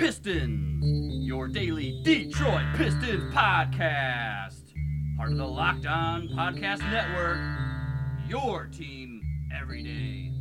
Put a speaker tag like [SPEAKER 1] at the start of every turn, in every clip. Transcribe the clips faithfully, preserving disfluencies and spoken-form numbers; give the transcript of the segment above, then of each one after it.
[SPEAKER 1] Pistons, your daily Detroit Pistons podcast. Part of the Locked On Podcast Network, your team every day.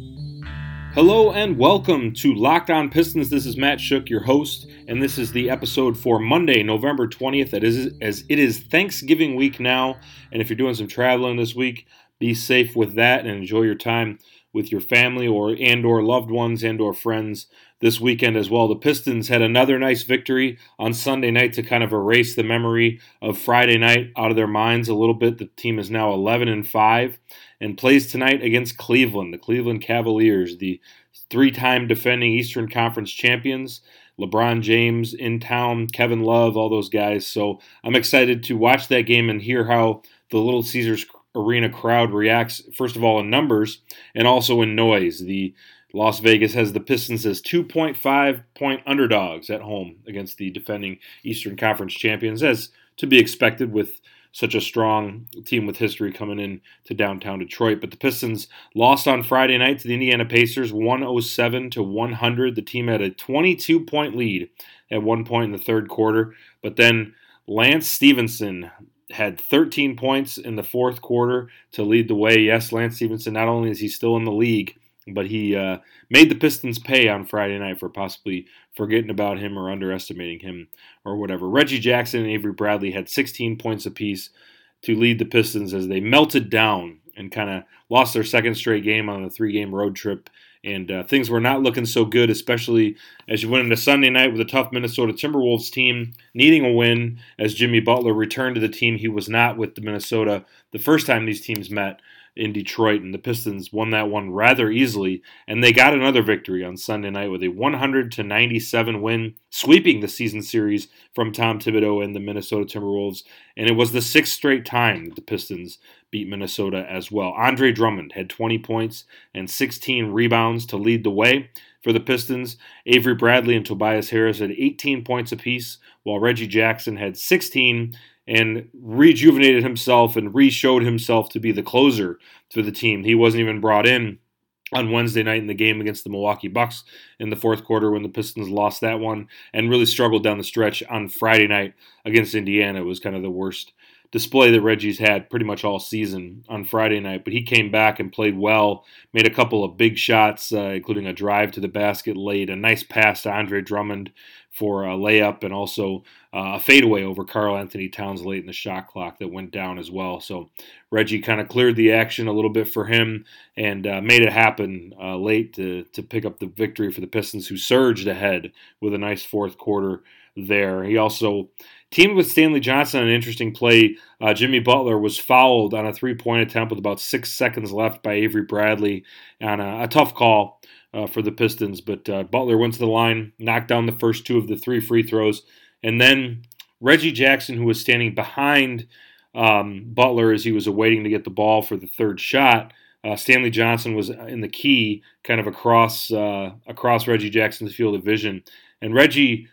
[SPEAKER 2] Hello and welcome to Locked On Pistons. This is Matt Shook, your host, and this is the episode for Monday, November twentieth, as it is Thanksgiving week now. And if you're doing some traveling this week, be safe with that and enjoy your time with your family or and or loved ones and or friends this weekend as well. The Pistons had another nice victory on Sunday night to kind of erase the memory of Friday night out of their minds a little bit. The team is now eleven and five and plays tonight against Cleveland, the Cleveland Cavaliers, the three-time defending Eastern Conference champions. LeBron James in town, Kevin Love, all those guys. So I'm excited to watch that game and hear how the Little Caesars Arena crowd reacts, first of all, in numbers and also in noise. The Las Vegas has the Pistons as two point five point underdogs at home against the defending Eastern Conference champions, as to be expected with such a strong team with history coming in to downtown Detroit. But the Pistons lost on Friday night to the Indiana Pacers, one oh seven to one hundred. The team had a twenty-two point lead at one point in the third quarter, but then Lance Stephenson had thirteen points in the fourth quarter to lead the way. Yes, Lance Stephenson, not only is he still in the league, but he uh, made the Pistons pay on Friday night for possibly forgetting about him or underestimating him or whatever. Reggie Jackson and Avery Bradley had sixteen points apiece to lead the Pistons as they melted down and kind of lost their second straight game on a three-game road trip. And uh, things were not looking so good, especially as you went into Sunday night with a tough Minnesota Timberwolves team needing a win as Jimmy Butler returned to the team. He was not with the Minnesota the first time these teams met in Detroit, and the Pistons won that one rather easily, and they got another victory on Sunday night with a one hundred to ninety-seven win, sweeping the season series from Tom Thibodeau and the Minnesota Timberwolves, and it was the sixth straight time that the Pistons beat Minnesota as well. Andre Drummond had twenty points and sixteen rebounds to lead the way for the Pistons. Avery Bradley and Tobias Harris had eighteen points apiece, while Reggie Jackson had sixteen and rejuvenated himself and re-showed himself to be the closer for the team. He wasn't even brought in on Wednesday night in the game against the Milwaukee Bucks in the fourth quarter when the Pistons lost that one and really struggled down the stretch on Friday night against Indiana. It was kind of the worst display that Reggie's had pretty much all season on Friday night, but he came back and played well, made a couple of big shots, uh, including a drive to the basket late, a nice pass to Andre Drummond for a layup, and also uh, a fadeaway over Karl Anthony Towns late in the shot clock that went down as well. So Reggie kind of cleared the action a little bit for him and uh, made it happen uh, late to, to pick up the victory for the Pistons, who surged ahead with a nice fourth quarter there. He also teamed with Stanley Johnson on an interesting play. Uh, Jimmy Butler was fouled on a three-point attempt with about six seconds left by Avery Bradley on a, a tough call uh, for the Pistons. But uh, Butler went to the line, knocked down the first two of the three free throws, and then Reggie Jackson, who was standing behind um, Butler as he was awaiting to get the ball for the third shot, Uh, Stanley Johnson was in the key, kind of across uh, across Reggie Jackson's field of vision, and Reggie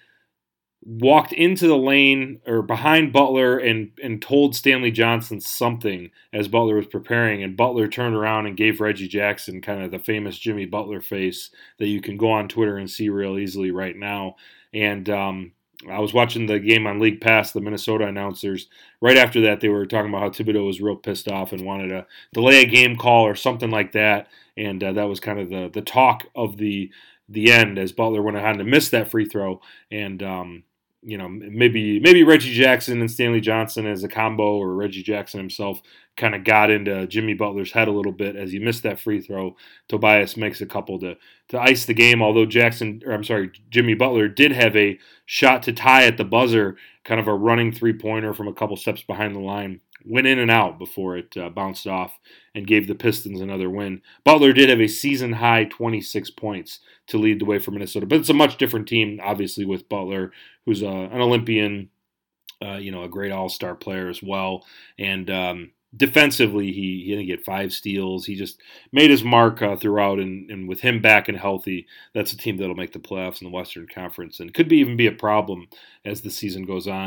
[SPEAKER 2] walked into the lane or behind Butler and and told Stanley Johnson something as Butler was preparing, and Butler turned around and gave Reggie Jackson kind of the famous Jimmy Butler face that you can go on Twitter and see real easily right now. And um, I was watching the game on League Pass, the Minnesota announcers. Right after that, they were talking about how Thibodeau was real pissed off and wanted to delay a game call or something like that. And uh, that was kind of the the talk of the the end as Butler went ahead to miss that free throw. And um, you know, maybe maybe Reggie Jackson and Stanley Johnson as a combo, or Reggie Jackson himself kind of got into Jimmy Butler's head a little bit as he missed that free throw. Tobias makes a couple to to ice the game, although Jackson, or I'm sorry, Jimmy Butler did have a shot to tie at the buzzer, kind of a running three-pointer from a couple steps behind the line. Went in and out before it uh, bounced off and gave the Pistons another win. Butler did have a season-high twenty-six points to lead the way for Minnesota, but it's a much different team, obviously, with Butler, who's uh, an Olympian, uh, you know, a great all-star player as well, and um, defensively, he, he didn't get five steals. He just made his mark uh, throughout, and, and with him back and healthy, that's a team that'll make the playoffs in the Western Conference and could be even be a problem as the season goes on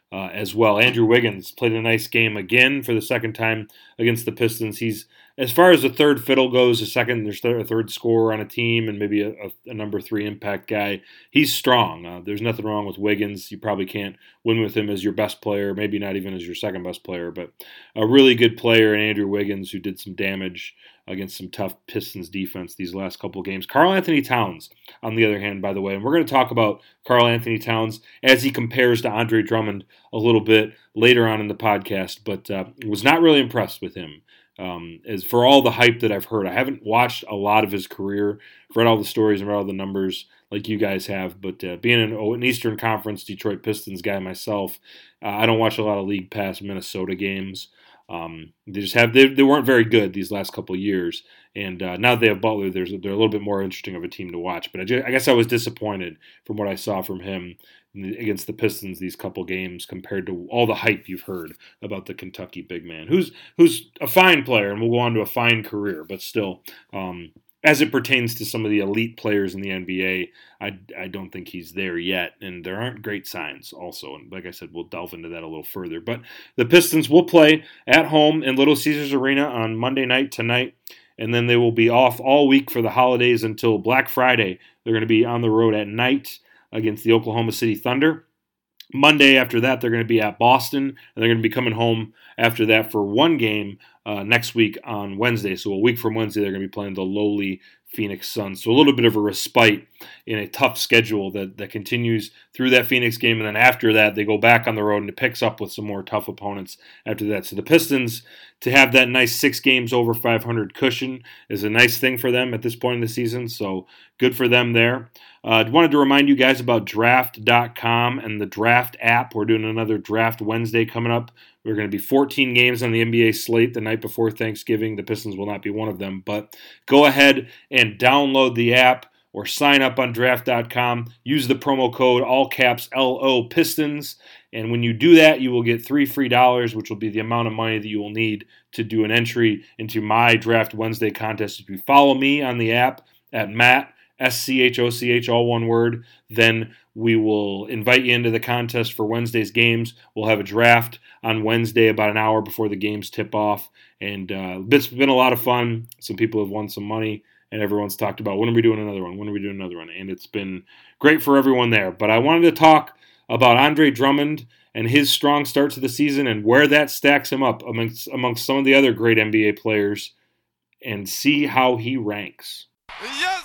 [SPEAKER 2] uh, as well. Andrew Wiggins played a nice game again for the second time against the Pistons. He's, as far as the third fiddle goes, a second, there's a third scorer on a team and maybe a, a, a number three impact guy. He's strong. Uh, there's nothing wrong with Wiggins. You probably can't win with him as your best player, maybe not even as your second best player, but a really good player in Andrew Wiggins who did some damage against some tough Pistons defense these last couple of games. Karl-Anthony Towns, on the other hand, by the way, and we're going to talk about Karl-Anthony Towns as he compares to Andre Drummond a little bit later on in the podcast, but uh, was not really impressed with him. Um, as for all the hype that I've heard, I haven't watched a lot of his career, read all the stories and read all the numbers like you guys have, but uh, being an, an Eastern Conference Detroit Pistons guy myself, uh, I don't watch a lot of League Pass Minnesota games. Um, they just have they, they weren't very good these last couple of years, and uh, now that they have Butler, there's they're a little bit more interesting of a team to watch. But I, just, I guess I was disappointed from what I saw from him against the Pistons these couple games compared to all the hype you've heard about the Kentucky big man, who's who's a fine player and will go on to a fine career, but still, um, as it pertains to some of the elite players in the N B A, I, I don't think he's there yet, and there aren't great signs also, and like I said, we'll delve into that a little further. But the Pistons will play at home in Little Caesars Arena on Monday night tonight, and then they will be off all week for the holidays until Black Friday. They're going to be on the road at night against the Oklahoma City Thunder. Monday after that, they're going to be at Boston, and they're going to be coming home after that for one game uh, next week on Wednesday. So a week from Wednesday, they're going to be playing the lowly Phoenix Suns. So a little bit of a respite in a tough schedule that, that continues through that Phoenix game. And then after that, they go back on the road and it picks up with some more tough opponents after that. So the Pistons, to have that nice six games over five hundred cushion is a nice thing for them at this point in the season. So good for them there. I uh, wanted to remind you guys about draft dot com and the Draft app. We're doing another Draft Wednesday coming up. We're going to be fourteen games on the N B A slate the night before Thanksgiving. The Pistons will not be one of them. But go ahead and download the app or sign up on draft dot com. Use the promo code, all caps L O Pistons. And when you do that, you will get three free dollars, which will be the amount of money that you will need to do an entry into my Draft Wednesday contest. If you follow me on the app at Matt, S C H O C H, all one word, then we will invite you into the contest for Wednesday's games. We'll have a draft on Wednesday about an hour before the games tip off. And uh, it's been a lot of fun. Some people have won some money, and everyone's talked about, when are we doing another one? When are we doing another one? And it's been great for everyone there. But I wanted to talk about Andre Drummond and his strong start to the season and where that stacks him up amongst, amongst some of the other great N B A players and see how he ranks.
[SPEAKER 3] Yes,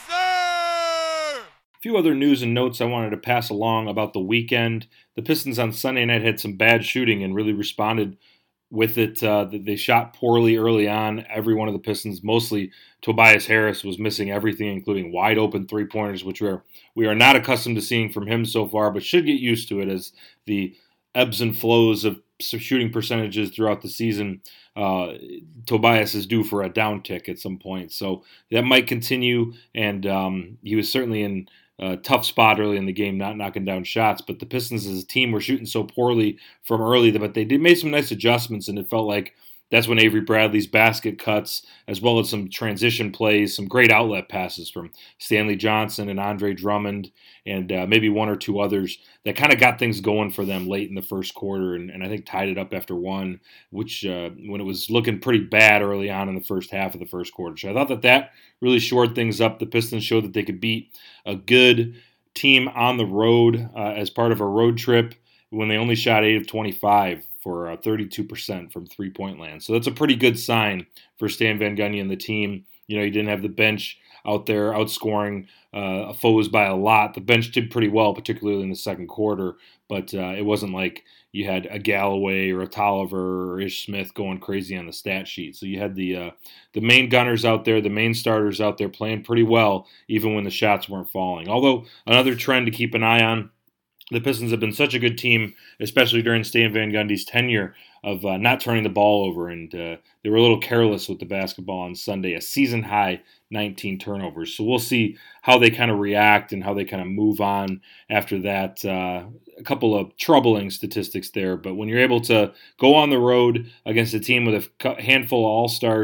[SPEAKER 3] sir!
[SPEAKER 2] A few other news and notes I wanted to pass along about the weekend. The Pistons on Sunday night had some bad shooting and really responded with it. Uh, they shot poorly early on. Every one of the Pistons, mostly Tobias Harris, was missing everything, including wide open three-pointers, which we are, we are not accustomed to seeing from him so far, but should get used to it as the ebbs and flows of shooting percentages throughout the season. Uh, Tobias is due for a downtick at some point, so that might continue, and um, he was certainly in a tough spot early in the game, not knocking down shots, but the Pistons as a team were shooting so poorly from early, but they did made some nice adjustments, and it felt like that's when Avery Bradley's basket cuts, as well as some transition plays, some great outlet passes from Stanley Johnson and Andre Drummond, and uh, maybe one or two others that kind of got things going for them late in the first quarter, and, and I think tied it up after one, which uh, when it was looking pretty bad early on in the first half of the first quarter. So I thought that that really shored things up. The Pistons showed that they could beat a good team on the road uh, as part of a road trip when they only shot eight of twenty-five. For uh, thirty-two percent from three-point land. So that's a pretty good sign for Stan Van Gundy and the team. You know, he didn't have the bench out there outscoring uh, foes by a lot. The bench did pretty well, particularly in the second quarter, but uh, it wasn't like you had a Galloway or a Tolliver or Ish Smith going crazy on the stat sheet. So you had the uh, the main gunners out there, the main starters out there playing pretty well, even when the shots weren't falling. Although another trend to keep an eye on, the Pistons have been such a good team, especially during Stan Van Gundy's tenure, of uh, not turning the ball over, and uh, they were a little careless with the basketball on Sunday, a season-high nineteen turnovers. So we'll see how they kind of react and how they kind of move on after that. Uh, a couple of troubling statistics there, but when you're able to go on the road against a team with a handful of all-stars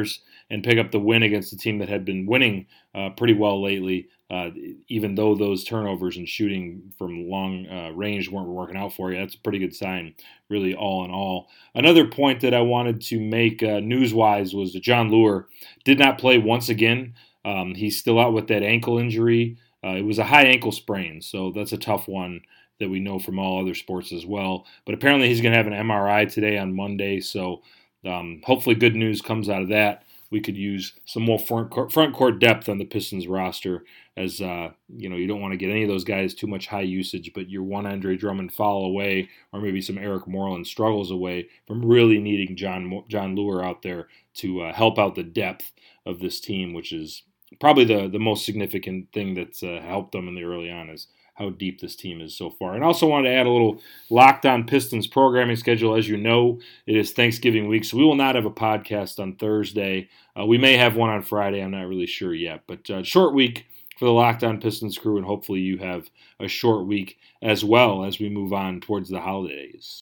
[SPEAKER 2] and pick up the win against a team that had been winning uh, pretty well lately, uh, even though those turnovers and shooting from long uh, range weren't working out for you. That's a pretty good sign, really, all in all. Another point that I wanted to make uh, news-wise was that Jon Leuer did not play once again. Um, he's still out with that ankle injury. Uh, it was a high ankle sprain, so that's a tough one that we know from all other sports as well. But apparently he's going to have an M R I today on Monday, so um, hopefully good news comes out of that. We could use some more front court, front court depth on the Pistons roster, as uh, you know, you don't want to get any of those guys too much high usage, but you're one Andre Drummond foul away, or maybe some Eric Moreland struggles away from really needing John Jon Leuer out there to uh, help out the depth of this team, which is probably the the most significant thing that's uh, helped them in the early on, is how deep this team is so far. And I also wanted to add a little Locked On Pistons programming schedule. As you know, it is Thanksgiving week, so we will not have a podcast on Thursday. Uh, we may have one on Friday. I'm not really sure yet. But uh, short week for the Locked On Pistons crew, and hopefully you have a short week as well as we move on towards the holidays.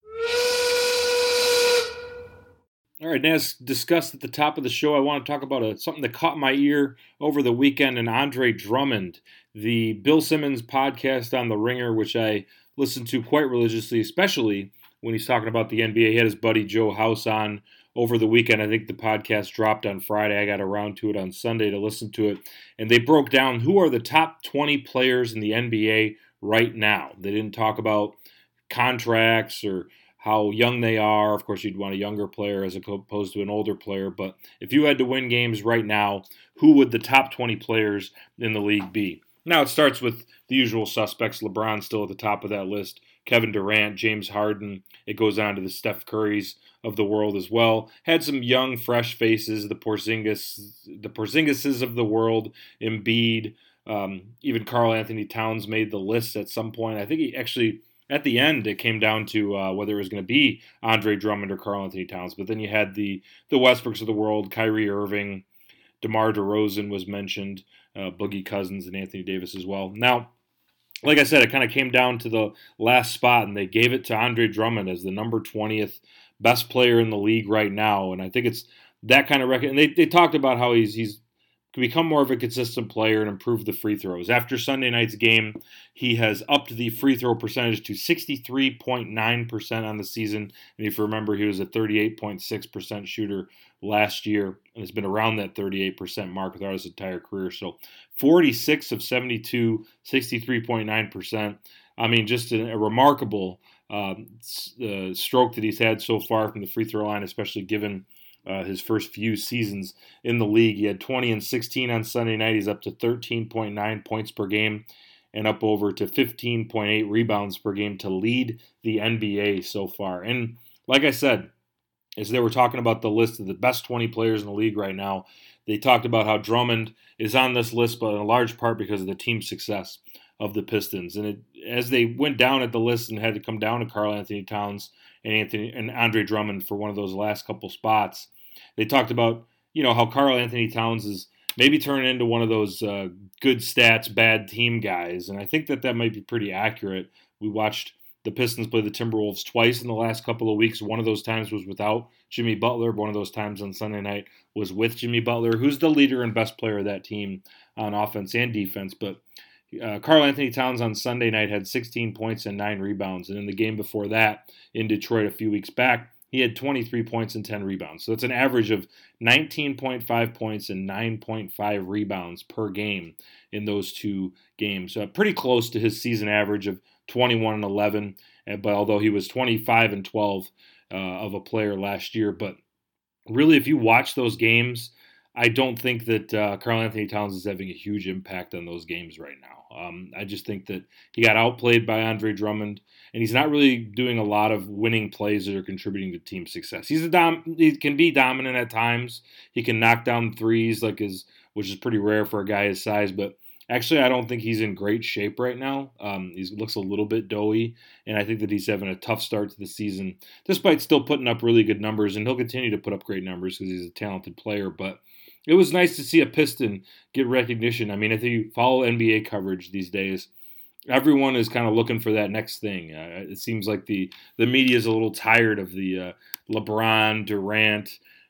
[SPEAKER 2] All right, as discussed at the top of the show, I want to talk about a, something that caught my ear over the weekend, and Andre Drummond, the Bill Simmons podcast on The Ringer, which I listen to quite religiously, especially when he's talking about the N B A. He had his buddy Joe House on over the weekend. I think the podcast dropped on Friday. I got around to it on Sunday to listen to it, and they broke down who are the top twenty players in the N B A right now. They didn't talk about contracts or how young they are. Of course, you'd want a younger player as opposed to an older player. But if you had to win games right now, who would the top twenty players in the league be? Now, it starts with the usual suspects. LeBron still at the top of that list. Kevin Durant, James Harden. It goes on to the Steph Currys of the world as well. Had some young, fresh faces. The Porzingis, the Porzingises of the world. Embiid. Um, even Karl Anthony Towns made the list at some point. I think he actually... At the end, it came down to uh, whether it was going to be Andre Drummond or Karl Anthony Towns. But then you had the the Westbrooks of the world, Kyrie Irving, DeMar DeRozan was mentioned, uh, Boogie Cousins, and Anthony Davis as well. Now, like I said, it kind of came down to the last spot, and they gave it to Andre Drummond as the number twentieth best player in the league right now. And I think it's that kind of record. And they, they talked about how he's he's become more of a consistent player and improve the free throws. After Sunday night's game, he has upped the free throw percentage to sixty-three point nine percent on the season. And if you remember, he was a thirty-eight point six percent shooter last year and has been around that thirty-eight percent mark throughout his entire career. So forty-six of seventy-two, sixty-three point nine percent. I mean, just a, a remarkable uh, uh, stroke that he's had so far from the free throw line, especially given Uh, his first few seasons in the league. He had twenty and sixteen on Sunday night. He's up to thirteen point nine points per game and up over to fifteen point eight rebounds per game to lead the N B A so far. And like I said, as they were talking about the list of the best twenty players in the league right now, they talked about how Drummond is on this list, but in a large part because of the team's success of the Pistons. And it, as they went down at the list and had to come down to Karl Anthony Towns and Anthony and Andre Drummond for one of those last couple spots, they talked about, you know, how Karl Anthony Towns is maybe turning into one of those uh, good stats, bad team guys. And I think that that might be pretty accurate. We watched the Pistons play the Timberwolves twice in the last couple of weeks. One of those times was without Jimmy Butler. One of those times on Sunday night was with Jimmy Butler, who's the leader and best player of that team on offense and defense. But uh, Karl Anthony Towns on Sunday night had sixteen points and nine rebounds. And in the game before that in Detroit a few weeks back, he had twenty-three points and ten rebounds. So it's an average of nineteen point five points and nine point five rebounds per game in those two games. Uh, pretty close to his season average of twenty-one and eleven, but although he was twenty-five and twelve uh, of a player last year. But really, if you watch those games, I don't think that uh, Karl Anthony Towns is having a huge impact on those games right now. Um, I just think that he got outplayed by Andre Drummond, and he's not really doing a lot of winning plays that are contributing to team success. He's a dom- he can be dominant at times. He can knock down threes, like his, which is pretty rare for a guy his size. But actually, I don't think he's in great shape right now. Um, he looks a little bit doughy, and I think that he's having a tough start to the season, despite still putting up really good numbers. And he'll continue to put up great numbers because he's a talented player. But it was nice to see a Piston get recognition. I mean, if you follow N B A coverage these days, everyone is kind of looking for that next thing. Uh, it seems like the, the media is a little tired of the uh, LeBron, Durant,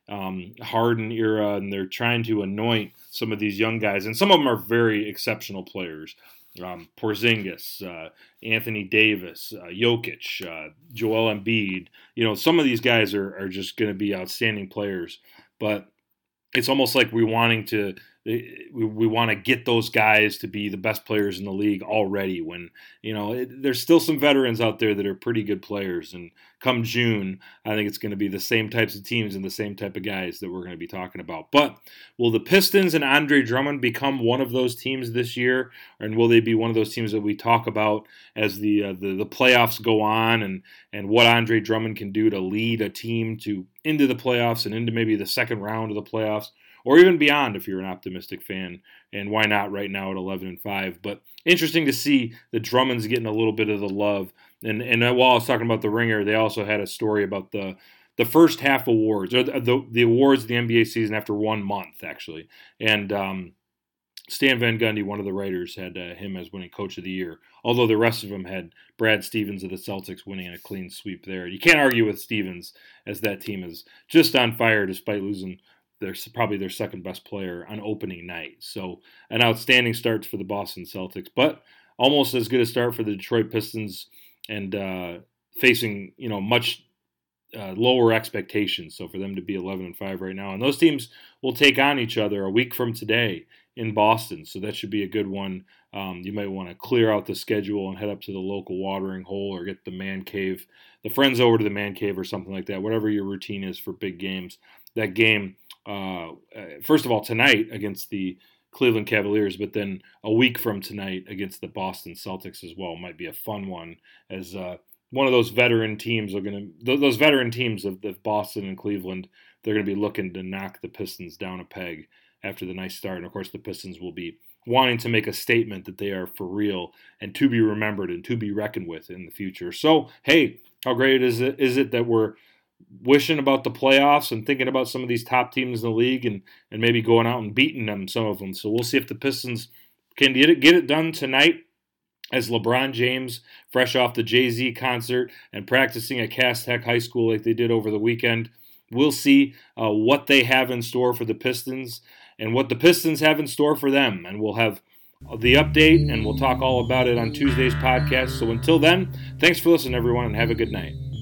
[SPEAKER 2] um, Harden era, and they're trying to anoint some of these young guys, and some of them are very exceptional players. Um, Porzingis, uh, Anthony Davis, uh, Jokic, uh, Joel Embiid. You know, some of these guys are, are just going to be outstanding players, but it's almost like we're wanting to we, we want to get those guys to be the best players in the league already when, you know, it, there's still some veterans out there that are pretty good players. And come June, I think it's going to be the same types of teams and the same type of guys that we're going to be talking about. But will the Pistons and Andre Drummond become one of those teams this year? And will they be one of those teams that we talk about as the uh, the, the playoffs go on, and, and what Andre Drummond can do to lead a team to into the playoffs and into maybe the second round of the playoffs? Or even beyond if you're an optimistic fan, and why not right now at eleven and five. But interesting to see the Drummond's getting a little bit of the love. And and while I was talking about the Ringer, they also had a story about the the first half awards, or the the, the awards of the N B A season after one month, actually. And um, Stan Van Gundy, one of the writers, had uh, him as winning Coach of the Year, although the rest of them had Brad Stevens of the Celtics winning a clean sweep there. You can't argue with Stevens, as that team is just on fire despite losing They're probably their second best player on opening night. So an outstanding start for the Boston Celtics, but almost as good a start for the Detroit Pistons, and uh, facing, you know, much uh, lower expectations. So for them to be eleven and five right now, and those teams will take on each other a week from today in Boston. So that should be a good one. Um, you might want to clear out the schedule and head up to the local watering hole, or get the man cave, the friends over to the man cave or something like that, whatever your routine is for big games. That game, uh, first of all, tonight against the Cleveland Cavaliers, but then a week from tonight against the Boston Celtics as well might be a fun one, as uh, one of those veteran teams are going to, those veteran teams of the Boston and Cleveland, they're going to be looking to knock the Pistons down a peg after the nice start. And of course, the Pistons will be wanting to make a statement that they are for real and to be remembered and to be reckoned with in the future. So, hey, how great is it, is it that we're wishing about the playoffs and thinking about some of these top teams in the league, and, and maybe going out and beating them, some of them. So we'll see if the Pistons can get it, get it done tonight, as LeBron James, fresh off the Jay-Z concert and practicing at Cass Tech High School like they did over the weekend. We'll see uh, what they have in store for the Pistons and what the Pistons have in store for them. And we'll have the update, and we'll talk all about it on Tuesday's podcast. So until then, thanks for listening, everyone, and have a good night.